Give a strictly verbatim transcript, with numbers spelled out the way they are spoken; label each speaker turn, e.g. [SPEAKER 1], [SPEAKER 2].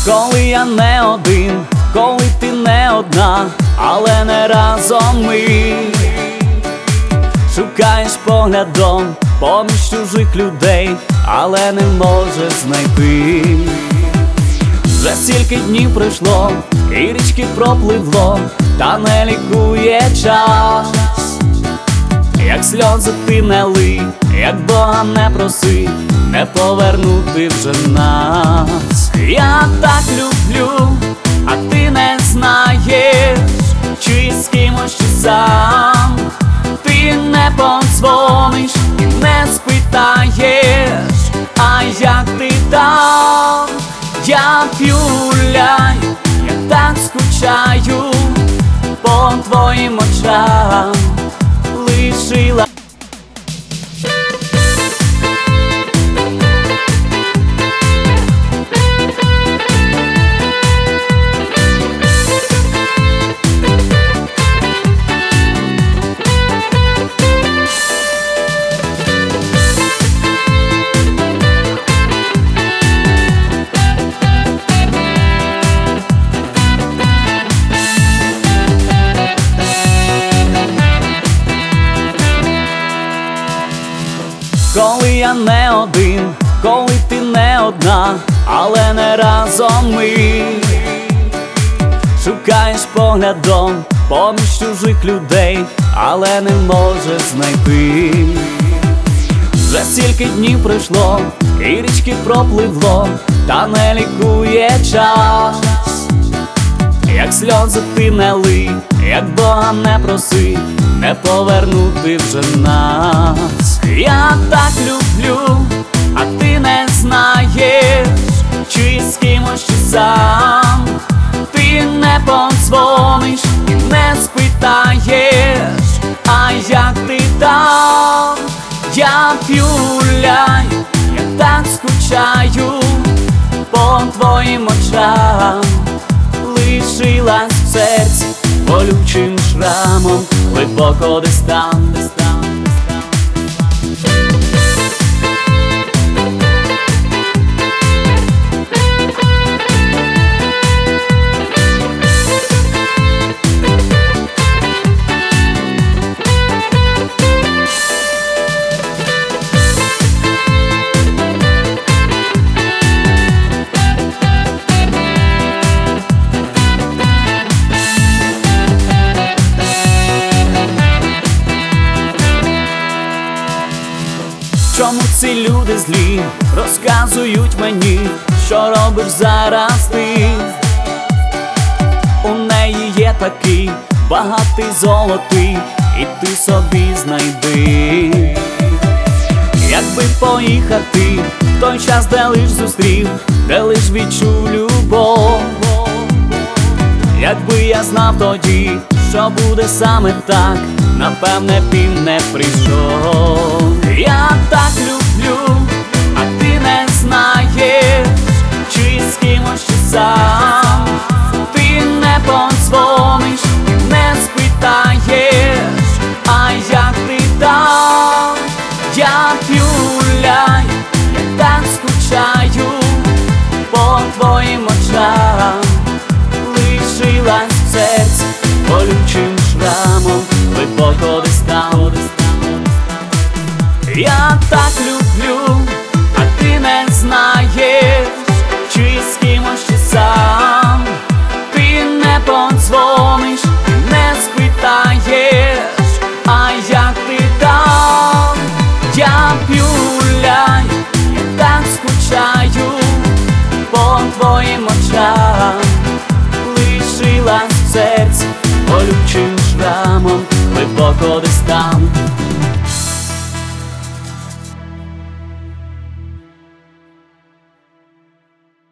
[SPEAKER 1] Коли я не один, коли ти не одна, але не разом ми. Шукаєш поглядом поміж чужих людей, але не можеш знайти. Вже стільки днів пройшло, і річки пропливло, та не лікує час. Як сльози ти не лий, як Бога не проси, не повернути вже нас. Я так люблю, а ти не знаєш, чи з кимось, чи сам. Ти не подзвониш і не спитаєш, а як ти там? Я п'юляю, я так скучаю по твоїм очам. Лишила коли я не один, коли ти не одна, але не разом ми. Шукаєш поглядом поміж чужих людей, але не можеш знайти. Вже стільки днів пройшло, і річки пропливло, та не лікує час. Як сльози ти не лий, як Бога не проси, не повернути вже нас. Я так люблю, а ти не знаєш, чи з кимось, чи сам. Ти не подзвониш і не спитаєш, а як ти там? Я п'юляю, я так скучаю по твоїм очам. Лишилась в серці болючим шрамом, глибоко десь там, десь там. Чому ці люди злі розказують мені, що робиш зараз ти? У неї є такий багатий золотий, і ти собі знайди. Якби поїхати в той час, де лиш зустрів, де лиш відчув любов. Якби я знав тоді, що буде саме так, напевне б і не прийшов. Я так люблю, а ти не знаєш, чи з кимось, чи сам. Ти не подзвониш, не спитаєш, а як ти там? Я п'юляю, я так скучаю по твоїм очам. Лишилась в серці болючим шрамом, глибоко десь там, десь там. Я так люблю, а ти не знаєш, чи з кимось, чи сам. Ти не подзвониш, не спитаєш, а як ти там? Я п'юляю, я так скучаю по твоїм очам. Лишилась в серці болючим шрамом, глибоко десь там.